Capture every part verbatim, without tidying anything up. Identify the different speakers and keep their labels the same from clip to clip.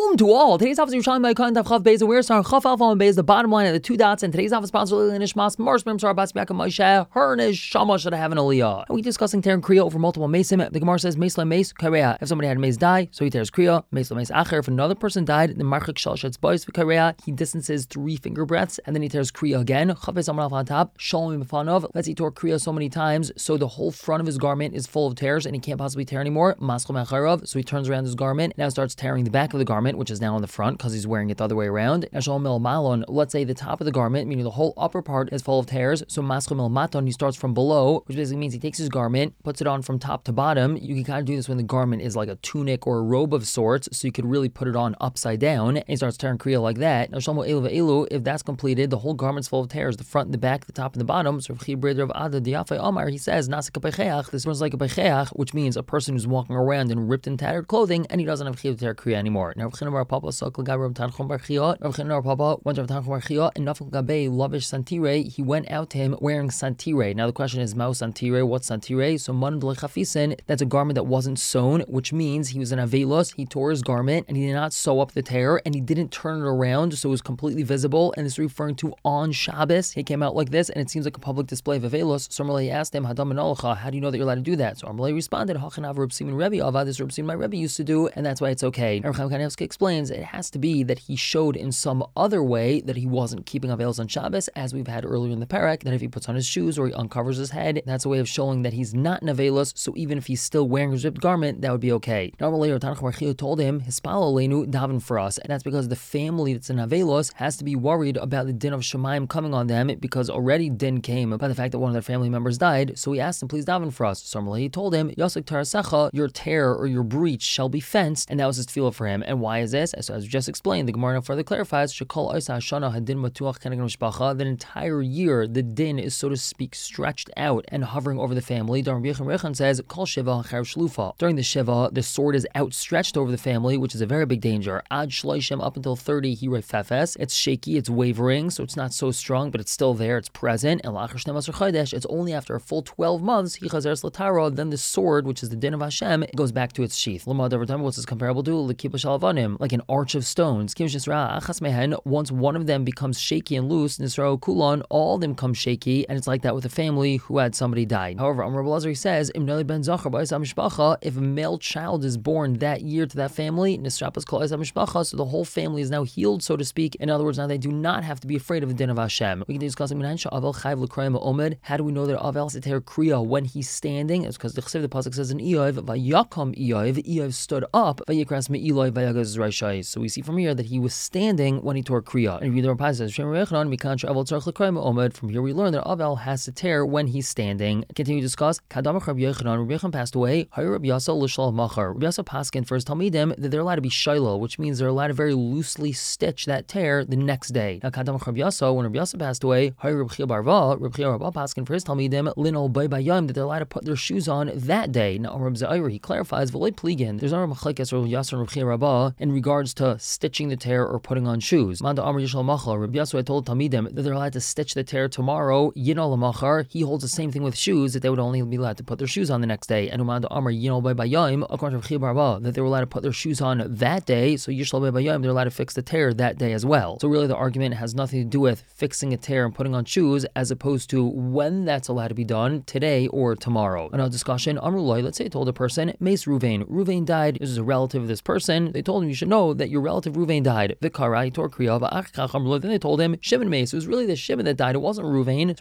Speaker 1: Shalom to all. Today's office is Yerushalayim by Khan Tav Chav Beis. We're starting Chav Alpha on Beis, the bottom line of the two dots. And today's office sponsor Lili Nishmas Marsh Mim Sar Bas Biaka Moshe. Her Neshama should have an aliyah. And we discussing tearing kriya over multiple mesim. The Gemara says meis la meis kareya. If somebody had a meis die, so he tears kriya. Meis la meis acher. If another person died, the marchik shal shetz bois v'kareya. He distances three finger breaths and then he tears kriya again. Chav Beis Amar on top. Shalom b'fanov. Let's he tore kriya so many times, so the whole front of his garment is full of tears and he can't possibly tear anymore. Maschel mecharav. So he turns around his garment and now starts tearing the back of the garment, which is now on the front because he's wearing it the other way around. Let's say the top of the garment, meaning the whole upper part, is full of tears. So maschel mil maton, he starts from below, which basically means he takes his garment, puts it on from top to bottom. You can kind of do this when the garment is like a tunic or a robe of sorts, so you could really put it on upside down, and he starts tearing kriya like that. Now, shalmo elu ve'elu, if that's completed, the whole garment's full of tears, the front, the back, the top, and the bottom. So of Ada Diafei Omar, he says, Nasik Becheach, this was like a Becheach, which means a person who's walking around in ripped and tattered clothing, and he doesn't have chiyuv to tear kriya anymore. Now, Rav Papa Sakal Gabriel Tanchum Bar Chia, Rav Chinor Papa went to Tanchum Bar Chia, and Nafal Gabe Lavish Santire, he went out to him wearing Santire. Now, the question is, Mao Santire, what's Santire? So, Man Chafisen, that's a garment that wasn't sewn, which means he was in Avelos, he tore his garment, and he did not sew up the tear, and he didn't turn it around, so it was completely visible, and this is referring to on Shabbos. He came out like this, and it seems like a public display of Avelos. So, Amalei asked him, Hadam Menolacha, how do you know that you're allowed to do that? So, Amalei responded, Hachanav Reb Simon Rebbe, Avad, this Reb Simon my Rebbe used to do, and that's why it's okay. Rav Chaim Kanievsky explains, it has to be that he showed in some other way that he wasn't keeping Avelos on Shabbos, as we've had earlier in the parak, that if he puts on his shoes or he uncovers his head, that's a way of showing that he's not in Avelos, so even if he's still wearing his ripped garment, that would be okay. Normally, Tanach Bar Chia told him, Hispal Aleinu daven for us, and that's because the family that's in Avelos has to be worried about the din of Shemaim coming on them, because already din came by the fact that one of their family members died, so he asked him, please daven for us. So he told him, Yosek Tarasecha, your tear or your breach shall be fenced, and that was his tefillah for him. And why is this? So as we just explained, the Gemara further clarifies, Shekol Oisa Hashana Hadin Matuach Keneged Mishpacha, that entire year the din is, so to speak, stretched out and hovering over the family. During Rechan Rechan says, Kol Shiva Chayav Shlufa. During the Shiva, the sword is outstretched over the family, which is a very big danger. Ad Shloishim, up until thirty, Hirei Fefes. It's shaky, it's wavering, so it's not so strong, but it's still there, it's present. And Lachar Shneim Asar Chodesh, it's only after a full twelve months, Hi Chazeres Latara, then the sword, which is the din of Hashem, it goes back to its sheath. Lamad over time, what's this comparable to? L'kipa Shalavanim, like an arch of stones. Kim Shisra Achas Mehen, once one of them becomes shaky and loose, Nisra Kulon, all of them come shaky, and it's like that with a family who had somebody died. However, Amr Belazar says, Imnali Ben Zachar Ba'isam Mishpacha, if a male child is born that year to that family, Nisrapas Kol Isam Mishpacha, so the whole family is now healed, so to speak. In other words, now they do not have to be afraid of the din of Hashem. We can discuss Avel Chayv L'Krayim Omed. How do we know that Avel has to tear kriya when he's standing? It's because the Chesiv, the pasuk says in Eov, Vayakam Eov, Eov stood up, Vayikras Me'iloi Vayagaz Raishai. So we see from here that he was standing when he tore kriya. And read the Rapaz says, Shem Rechon, Mikan Avel Tzarch L'Krayim Omed. From here we learn that Avel has to tear when he's standing. Continue to discuss. Kadam Rabbi Yochanan, Rabbi Yochanan passed away. Hayr Rabbi Yasa L'Shalom Machar. Rabbi Yasa paskin for his Talmidim that they're allowed to be shiloh, which means they're allowed to very loosely stitch that tear the next day. Now Kadam Rabbi Yasa, when Rabbi Yasa passed away, Hayr Rabbi Chia Barva, Rabbi Chia Barva paskin for his Talmidim Linol Bay Bayam, that they're allowed to put their shoes on that day. Now Rabbi Zaire, he clarifies V'lei Pligin. There's no Machlekes Rabbi Yasa and Rabbi Chia Barva in regards to stitching the tear or putting on shoes. Manda Amr Yishal Machar. Rabbi Yasa had told Talmidim that they're allowed to stitch the tear tomorrow. Yinol Machar. He holds the same thing with shoes, that they would only be allowed to put their shoes on the next day. And Umanda Amr Yinol Bay Bayam, according to Rabbi Chia Barva, that they were allowed to put their shoes on that day. So Yishal Bay Bayam, they're allowed to fix the tear that day as well. So really the argument has nothing to do with fixing a tear and putting on shoes, as opposed to when that's allowed to be done, today or tomorrow. Another discussion, Amrullah, let's say I told a person, Mace Ruvain, Ruvain died, this is a relative of this person, they told him, you should know that your relative Ruvain died. Vikara, he tore kriya, then they told him, Shimon Mace, it was really the Shimon that died, it wasn't Ruvain.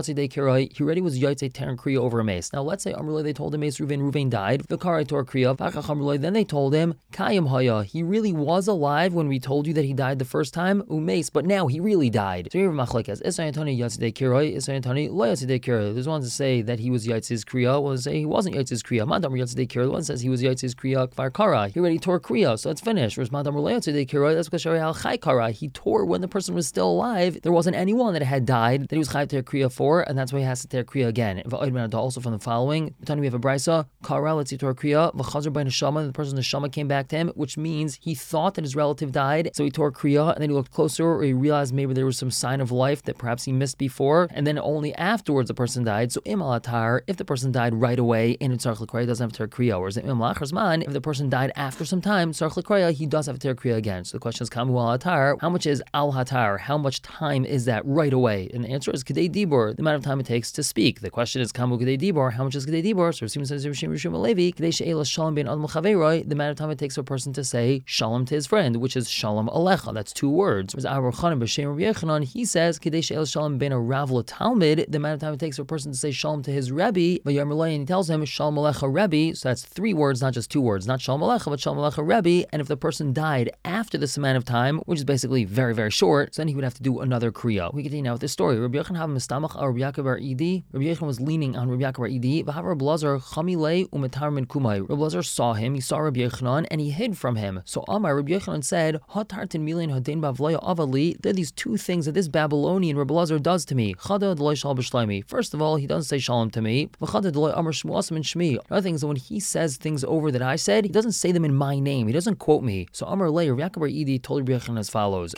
Speaker 1: He already was Yaitse tearing kriya over a mace. Now let's say Amrullah, they told him Mace Ruvain, Ruvain died, Vikara tore kriya, then they told him, Kayim Haya, he really was alive when we told you that he died the first time, Umace, but now he really died. So here Machlekes, Isayantani Yatzidei Kiroi, Isayantani Lo Yatzidei Kiroi. There's one to say that he was Yatzid's Kriya, one to say he wasn't Yatzid's Kriya. Madam Yatzidei Kiroi, the one says he was Yatzid's Kriya Kvar Kara. He already tore Kriya, so it's finished. Whereas Madam Lo Yatzidei Kiroi, that's because Shari Al Chai Kara. He tore when the person was still alive. There wasn't anyone that had died that he was Chai to tear Kriya for, and that's why he has to tear Kriya again. Also from the following, we have a Brisa, Kara, let's see, tore Kriya, V'chazar by Neshama, the person's Neshama came back to him, which means he thought that his relative died, so he tore Kriya, and then he looked closer, or he realized maybe there was some sign of life that perhaps he missed before, and then only afterwards the person died. So im alatar, if the person died right away in Tzarch L'Kriya, doesn't have to tear Kriya. Whereas im lachar zman, if the person died after some time, Tzarch L'Kriya, kriya, he does have a ter kriya again. So the question is, kamu al hatar, how much is al hatar? How much time is that right away? And the answer is kadei dibor, the amount of time it takes to speak. The question is, kamu kadei dibor, how much is kadei dibor? So Rasim says, Rishim Rishim Alevi, kadei she'ela shalom ben adam l'chaveroi, the amount of time it takes for a person to say shalom to his friend, which is shalom alecha. That's two words. Whereas Abar Chanan b'shem Rabbi Yechanan, he says kadei she'ela shalom ben a rav l'talmid, the amount of time it takes for a person to say shalom to his rebbe, and he tells him shalom alecha rebbe. So that's three words, not just two words, not shalom alecha, but shalom alecha rebbe. And if the person died after this amount of time, which is basically very, very short, so then he would have to do another kriya. We continue now with this story. Rabbi Yochanan have mistamach al Rabbi Yaakov bar Idi. Rabbi Yochanan was leaning on Rabbi Yaakov bar Idi. V'hav Rabbi Lazar chamilei umetar min kumai. Rabbi Lazar saw him, he saw Rabbi Yochanan, and he hid from him. So Amar, Rabbi Yochanan said, hatartin milin hadein bavlaya avali. There are these two things that this Babylonian Rabbi Lazar does to me. Chada d'loi shal b'shleimi. First of all, he doesn't say shalom to me. V'chada d'loi amar shmuasim in shmi. Another thing is that when he says things over that I said, he doesn't say them in my name. He doesn't quote me. So Amar lei, Rabbi Yaakov bar Idi told Rabbi Yochanan as follows.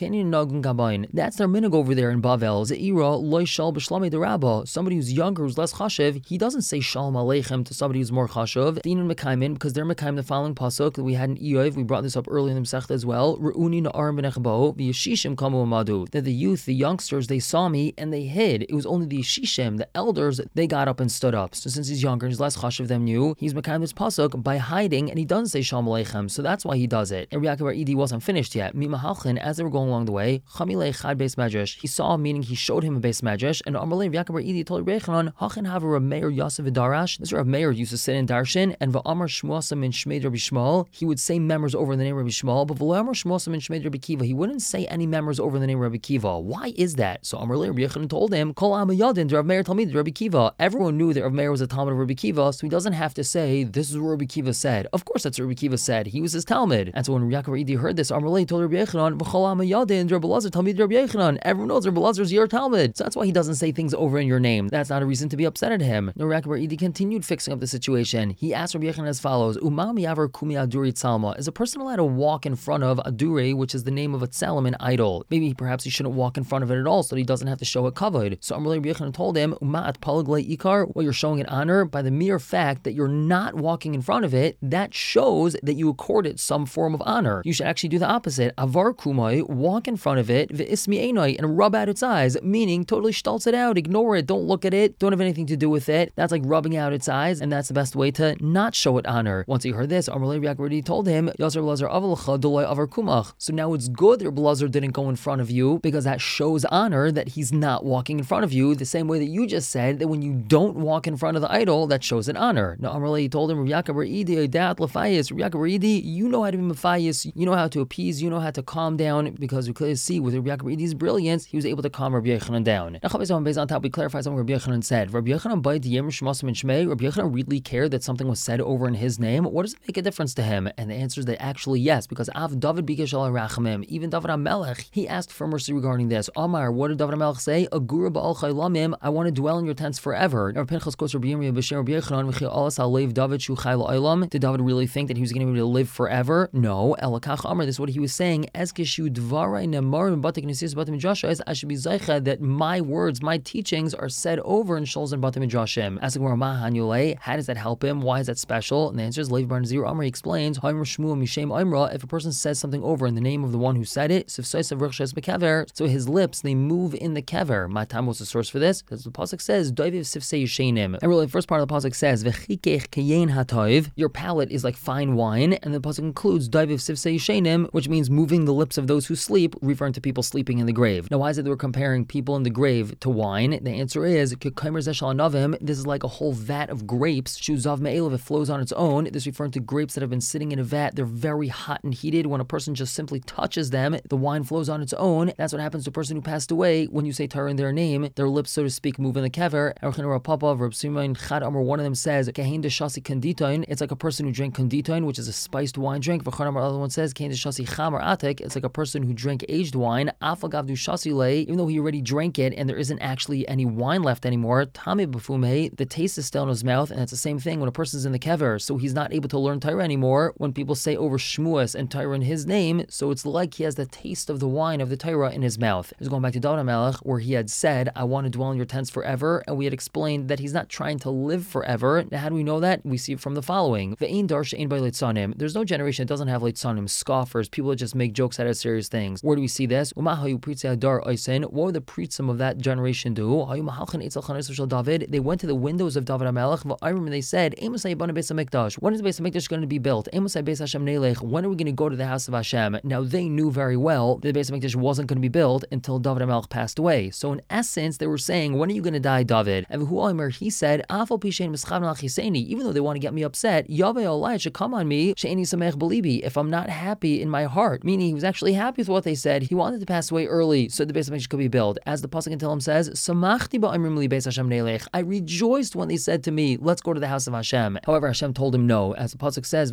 Speaker 1: That's their minhag over there in Bavel. Ze'ira loy shal b'shlamei derabba. Somebody who's younger, who's less chashiv, he doesn't say shalom aleichem to somebody who's more chashiv. Dinan mekaymin, because they're mekayim the following pasuk that we had in Iyov. We brought this up earlier in the Masechta as well. Re'uni na'arim b'nechbo v'yeshishim kamu amadu. That the youth, the youngsters, they saw me and they hid. It was only the yeshishim, the elders, they got up and stood up. So since he's younger, he's less chashiv than you, he's mekayim this pasuk by hiding, and he doesn't say shalom aleichem. So that's why he does it. And Rabbi Yaakov bar Idi wasn't finished yet. Mimahalchin, as they were going along the way, chamilei chad beis medrash. He saw, meaning he showed him a beis medrash, and Amalei Rabbi Yaakov bar Idi told Rabbi Yochanan, hachin have a Rav Meir Yosef v'darash. This Rav Meir used to sit in darshan, and v'amar shmuasam in shmeid Rabbi Shmuel, he would say members over the name of Rabbi Shmuel, but v'lo amar shmuasam in shmeid Rabbi Kiva, he wouldn't say any members over the name of Rabbi Kiva. Why is that? So Amalei Rabbi Yochanan told him, kol am yadin Rav Meir talmid Rabbi Kiva. Everyone knew that Rav Meir was a talmid of Rabbi Kiva, so he doesn't have to say this is what Rabbi Kiva said. Of course, that's what Rabbi Kiva said. He was his talmid. And so when Rabbi Yaakov bar Idi heard this, Amalei told Rabbi Yochanan, v'chol am yadin Rabbi Lazar talmid Rabbi Yochanan. Everyone knows Rabbi Lazar's your talmid. So that's why he doesn't say things over in your name. That's not a reason to be upset at him. No, Rabbi Yaakov bar Idi continued fixing up the situation. He asked Rabbi Yochanan as follows: Umam yaver kumi aduri tzalma. Is a person allowed to walk in front of aduri, which is the name of a tzelem, an idol? Maybe perhaps he shouldn't walk in front of it at all, so that he doesn't have to show it covered. So Amalei Rabbi Yochanan told him, Umat palaglei ikar. Well, you're showing it honor by the mere fact that you're not walking in front of it. That shows that you accord it some form of honor. You should actually do the opposite. Avar kumai, walk in front of it, ve'ismi einai, and rub out its eyes, meaning totally stults it out, ignore it, don't look at it, don't have anything to do with it. That's like rubbing out its eyes, and that's the best way to not show it honor. Once he heard this, Amalei Rabbi Yaakov already told him, Yasser Blazer avalacha doloi avar kumach. So now it's good that Blazer didn't go in front of you, because that shows honor that he's not walking in front of you, the same way that you just said that when you don't walk in front of the idol, that shows an honor. Now Amalei told him, Rabbi Yaakov bar Idi dat lefayis. Rabbi Yaakov bar Idi, you know how to be mefayis, you know how to appease, you know how to calm down, because we clearly see with Rabbi Yaakov bar Idi's brilliance, he was able to calm Rabbi Yochanan down. Now, based on top, we clarify something Rabbi Yochanan said. Rabbi Yochanan by the Yem Shmasim and Shmei. Rabbi Yochanan really cared that something was said over in his name. What does it make a difference to him? And the answer is that actually yes, because Av David bikesh al rachamim, even David HaMelech, he asked for mercy regarding this. Amar, what did David HaMelech say? Agura ba'al chaylamim, I want to dwell in your tents forever. Now, Pinchas quotes Rabbi Yirmiyah b'shem Rabbi Yochanan, v'chi alas ha'leiv David shu chay la'olam. Did David really think that he was going to be able to live forever? No. Elakach Amar, this is what he was saying. Eskishu dvarai nemarim batik nesis batim midrasha, as I should be zaycha that my words, my teachings are said over in shuls and batim midrashim. Asking where Mahan Yulei, how does that help him? Why is that special? And the answer is Lev Bar Nazir Amar explains, if a person says something over in the name of the one who said it, so his lips, they move in the kever. My time was the source for this, because the pasuk says, and really the first part of the pasuk says, your palate is like fine wine, and the pasuk includes which means moving the lips of those who sleep, referring to people sleeping in the grave. Now why is it that we're comparing people in the grave to wine? The answer is, this is like a whole vat of grapes. Shuzav me'elav, it flows on its own. This is referring to grapes that have been sitting in a vat. They're very hot and heated. When a person just simply touches them, the wine flows on its own. That's what happens to a person who passed away. When you say Torah in their name, their lips, so to speak, move in the kever. One of them says, it's like a person who drank konditain, which is a spiced wine drink. The other one says, it's like a person who drank aged wine, even though he already drank it and there isn't actually any wine left anymore. The taste is still in his mouth, and it's the same thing when a person's in the kever, so he's not able to learn Torah anymore. When people say over Shmuas and Torah in his name, so it's like he has the taste of the wine of the Torah in his mouth. It's going back to David HaMelech, where he had said, I want to dwell in your tents forever, and we had explained that he's not trying to live forever. Now, how do we know that? We see it from the following. There's no generation that doesn't have Mavleit Sanim, scoffers, people that just make jokes out of serious things. Where do we see this? What would the Pritzim of that generation do? They went to the windows of David HaMelech and they said, when is the Beis HaMikdash going to be built? When are we going to go to the house of Hashem? Now they knew very well that the Beis HaMikdash wasn't going to be built until David HaMelech passed away. So in essence, they were saying, when are you going to die, David? And he said, even though they want to get me upset, it should come on me if I'm not happy in my heart. Meaning he was actually happy with what they said. He wanted to pass away early so the Beis HaMikdash could be built. As the Pasuk in Tehillim says, I rejoiced when they said to me, let's go to the house of Hashem. However, Hashem told him no. As the Pasuk says,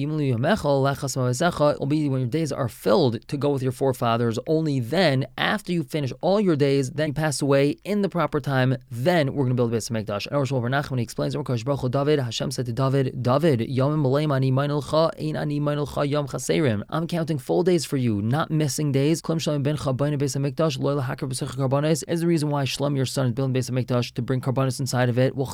Speaker 1: it'll be when your days are filled to go with your forefathers. Only then, after you finish all your days, then you pass away in the proper time, then we're going to build the Beis HaMikdash. And Rosh Hashanah, when he explains, David, Hashem said to David, David, I'm counting full days for you, not missing days. Is the reason why Shlom, your son, is building Beis HaMikdash to bring karbanos inside of it. The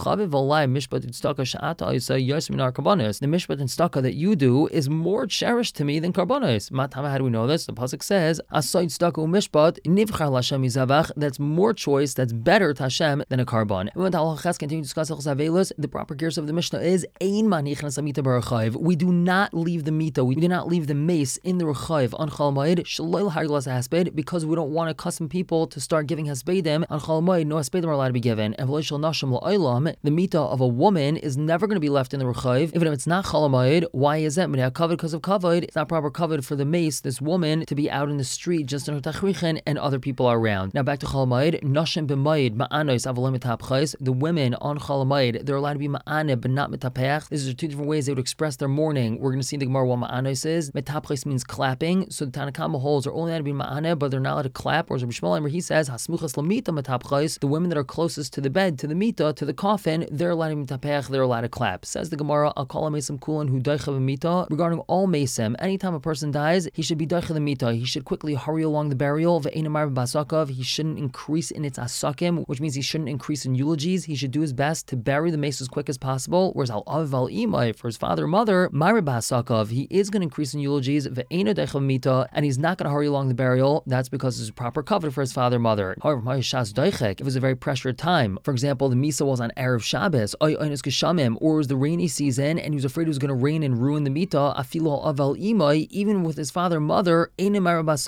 Speaker 1: mishpat and staka that you do is more cherished to me than karbanos. How do we know this? The pasuk says, "Asayid staka mishpat nivchar l'Hashem yizavach." That's more choice. That's better to Hashem than a karban. And when the halachas continue to discuss halachas, the proper gears of the Mishnah is ein manichnas amita b'rechayiv. We do not leave the mita. We do not leave the mace in the rechayiv on Chol Moed shelo l'harglas hasped because we don't want to accustom people to start giving haspedim on Chol Moed. No haspedim are allowed to be given. And v'lo shel nashim la'olam, the mita of a woman is never going to be left in the rechayiv, even if it's not Chol Moed. Why is that? Because of kavod, it's not proper kavod for the mace, this woman, to be out in the street just in her tachrichin and other people are around. Now back to Chol Moed. Nashim b'moed ma'anos avolim mitapchais. The women on Chol Moed, they're allowed to be ma'aneh but not mitapech. These are two different ways they would express their mourning. We're going to see the Gemara what ma'anos is. Mitapchais means clapping. So the Tanna Kama holds are only allowed to be ma'aneh, but they're not allowed to clap. Whereas Rabbi Shmuel where he says hasmuchas lamita mitapchais, the women that are closest to the bed, to the mita, to the coffin, they're allowed to mitapech. They're allowed to clap. Says the Gemara, I'll call a mesim kulan who daicha mita. Regarding all mesim, anytime a person dies, he should be daicha the mita. He should quickly hurry along the burial. Ve'enamar b'asakav. He shouldn't increase in its asakim, which means he shouldn't increase in eulogies. He should do his best to bury the mace as quick as possible. Whereas al av al imai, for his father or mother, Mara b'asakav, he is going to increase in eulogies. Ve'ena daicha mita, and he's not going to hurry along the burial. That's because there's a proper cover for his father or mother. However, if it was a very pressured time, for example, the misa was on Erev Shabbos, or it was the rainy season, and he was afraid it was going to rain and ruin the mita, afilo aval imai, even with his father and mother, he's not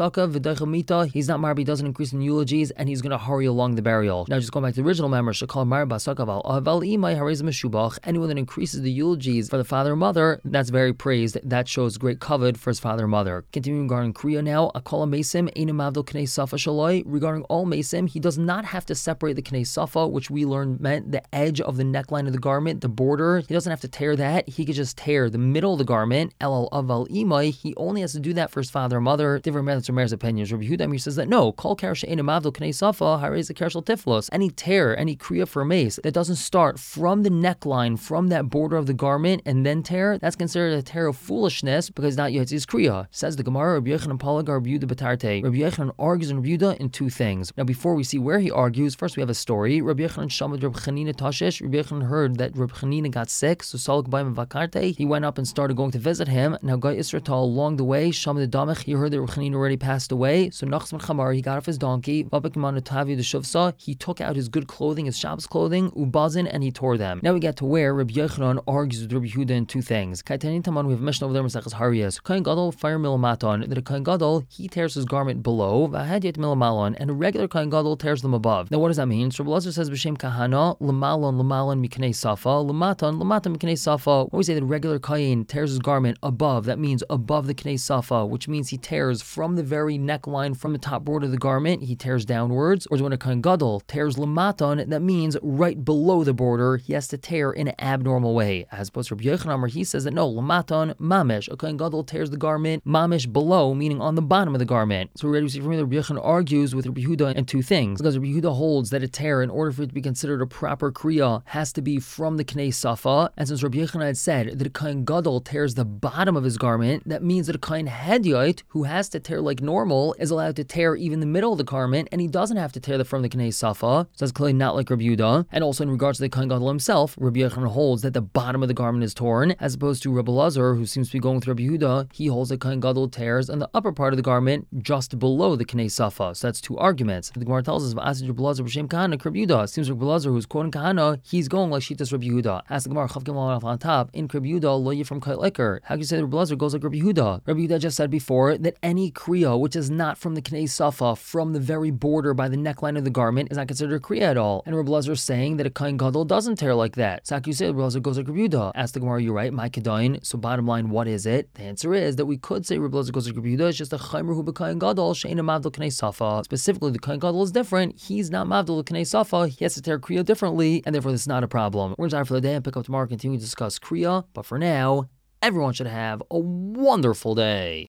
Speaker 1: marbi, doesn't increase in eulogies, and he's going to hurry along the burial. Now, just going back to the original member, shakal mar basakav aval imai harez meshubach. Anyone that increases the eulogies for the father or mother, that's very praised. That shows great kavod for his father or mother. Continuing regarding Kriya now, akala mesim einam avdol knei safa shaloi. Regarding all mesim, he does not have to separate the knei safa, which we learned meant the edge of the neckline of the garment, the border. He doesn't have to tear that. He could just tear the middle of the garment. El aval imai. He only has to do that for his father or mother. Different methods from Meir's opinions. Rabbi Yehuda says that no, kol kar she'einam avdol knei safa harez kar shel tiflos. Any tear, any kriya for a mace that doesn't start from the neckline, from that border of the garment, and then tear, that's considered a tear of foolishness because not yet is kriya. Says the Gemara, Rabbi Yochanan Palaga, Rabbi Yehuda Betarte. Rabbi Yochanan argues in Rabbi Yehuda in two things. Now, before we see where he argues, first we have a story. Rabbi Yochanan shamad Rabbi Chanina Tashish. Rabbi Yochanan heard that Rabbi Chanina got sick, so Salak Baim Vakarte. He went up and started going to visit him. Now, Guy Israel along the way, Shamad Damech, he heard that Rabbi Chanina already passed away. So Nachman Chamar, he got off his donkey. Vabakimanu Tavi the Shuvsa, he took out his good clothing, his Shabbos clothing, Ubazin, and he tore them. Now we get to where Rabbi Yochanan argues with Rabbi Yehuda in two things. Kaitanin Taman, we have a mission over there, Masechas Hariyas. Kain Gadol, fire milamaton, that a Kain Gadol, he tears his garment below, Vahadyat milamalon, and a regular Kain Gadol tears them above. Now what does that mean? So Rabbi Lazar says, B'Shem Kahana, Lamalon, Lamalon, Miknei Safa, Lamaton, Lamaton, Miknei Safa. When we say that a regular Kain tears his garment above, that means above the Knei Safa, which means he tears from the very neckline, from the top border of the garment, he tears downwards. Or when a Kain Gadol tears Lamaton, that means right below the border, he has to tear in an abnormal way. As opposed to Rabbi Yochanan, where he says that no, Lamaton, Mamish, a Kain Gadol tears the garment, Mamish below, meaning on the bottom of the garment. So we already see from here that Rabbi Yochanan argues with Rabbi Yehuda in two things. Because Rabbi Yehuda holds that a tear, in order for it to be considered a proper kriya, has to be from the Knei Safa. And since Rabbi Yochanan had said that a Kain Gadol tears the bottom of his garment, that means that a Kain Hedyot, who has to tear like normal, is allowed to tear even the middle of the garment, and he doesn't have to tear the from the Knei Safa. So that's clearly not like Rabbi Yehuda. And also in regards to the Kain Gadol himself, Rabbi Yochanan holds that the bottom of the garment is torn, as opposed to Rabbi Lazar, who seems to be going with with Rabbi Yehuda, he holds that Kohen Gadol tears on the upper part of the garment just below the Knei Safa. So that's two arguments. The Gemara tells us, "V'asid Rabbi Elazar b'shem Kahana Rabbi Yehuda." Seems like Rabbi Elazar, who's quoting Kahana, he's going like Shitas Rabbi Yehuda. Ask the Gemara, Chav Gimel on top, in Rabbi Yehuda, lo yifram kol iker. How can you say that Rabbi Elazar goes like Rabbi Yehuda? Rabbi Yehuda just said before that any kriya which is not from the Knei Safa, from the very border by the neckline of the garment, is not considered a kriya at all. And Rabbi Elazar is saying that a Kohen Gadol doesn't tear like that. So how can you say that Rabbi Elazar goes like Rabbi Yehuda? Ask the Gemara, you're right, my kedain. So bottom line, what is it? The answer is that we could say Rabbi Elazar goes like Rabbi Yehuda. It's just a chaymer hu b'Kohen Gadol she'ena mavdil Knei Safa. Specifically, the Kohen Gadol is different. He's not mavdil Knei Safa. He has to tear kriya differently, and therefore this is not a problem. We're going to start for the day and pick up tomorrow, continue to discuss kriya. But for now, everyone should have a wonderful day.